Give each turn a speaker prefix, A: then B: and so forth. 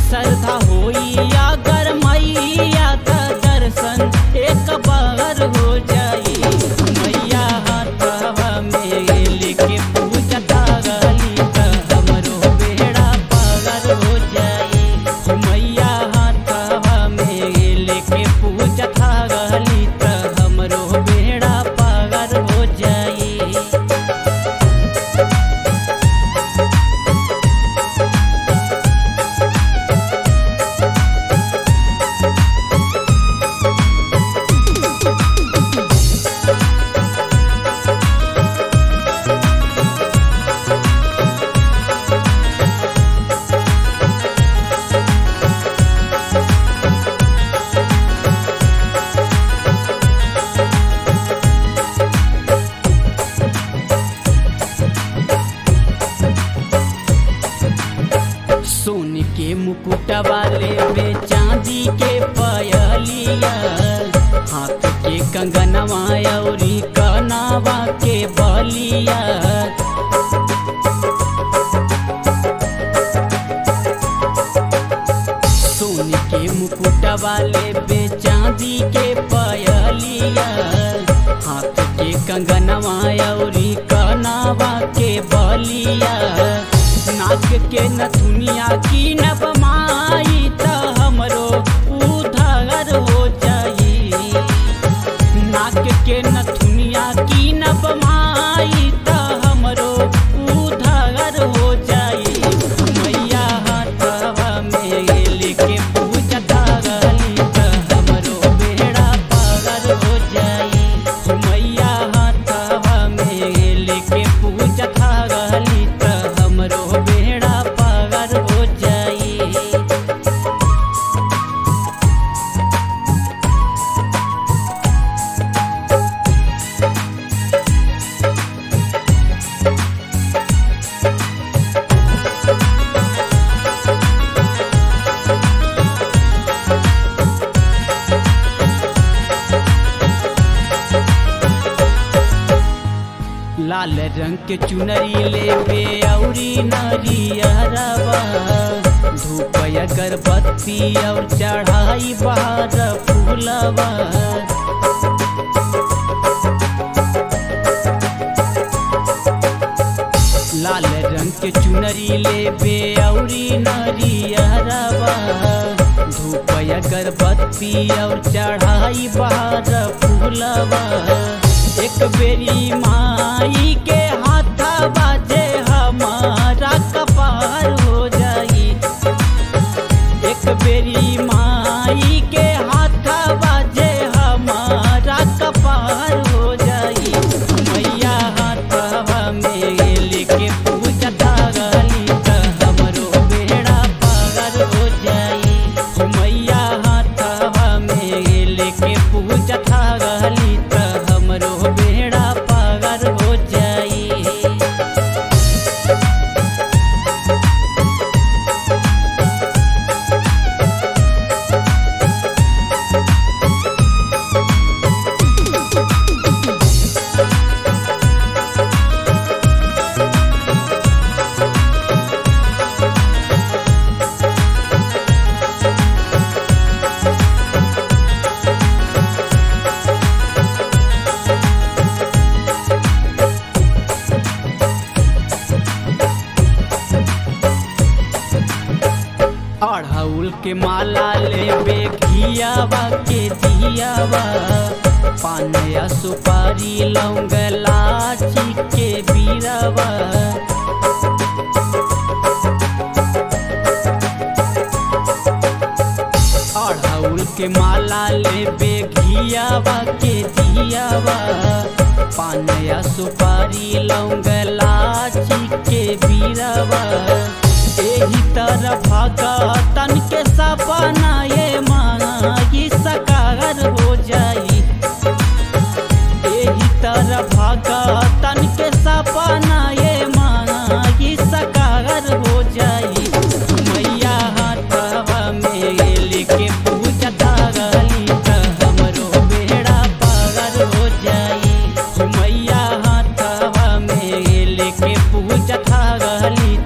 A: श्रद्धा होई अगर मैया का दर्शन एक बार हो जाई। मैया हाथवा में लेके पूजा थाली त हमरो बेड़ा पार हो जाई। मैया हाथवा में लेके पूजा थाली त हमरो बेड़ा पार हो जाई। सोन के मुकुट वाले बे चांदी के पयलिया, हाथ के कंगनवा औरी कनावा के बलिया। सोन के मुकुट वाले बे चांदी के पयलिया, हाथ के कंगनवा औरी कनावा के बलिया। नाक के नथुनिया की नब माई त हमरो उधार हो जाई। नाक के नथुनिया की नब माई त हमरो उधार हो जाई। मैया हाथवा में लेके पूजा थाली त हमरो बेड़ा पार हो जाई। मैया हाथवा में लेके पूजा थाली त हमरो बेड़ा पार हो जाई। लाल रंग के चुनरी लेबे औरी नरियरवा, धूप अगरबत्ती और चढ़ाई बार फूलवा। लाल रंग के चुनरी लेबे औरी नरियरवा, धूप अगरबत्ती और चढ़ाई बार फूलवा। एक बेरी माई के हाथ बाजे हमारा कपार हो जाई। एक बेरी माई के हाथ बाजे हमारा कपार हो जाई। मैया हाथवा में लेके पूजा थाली त हमरो बेड़ा पार हो जाई। मैया हाथवा में लेके पूजा थाली त हमरो बेड़ा पार हो जाई। अड़हुल के माला लेबे घियावा के दियावा, पान या सुपारी लौंग लाची के बीरावा। अड़हुल के माला लेबे घियावा के दियावा, पान या सुपारी लौंग लाची के बीरावा। एही तरह भगतन के सपना ये माई साकार हो जाई। एही तरह भगतन के सपना ये माई साकार हो जाई। मैया हाथवा में लेके पूजा थाली त हमरो बेड़ा पार हो जाई। मैया हाथवा में लेके पूजा थाली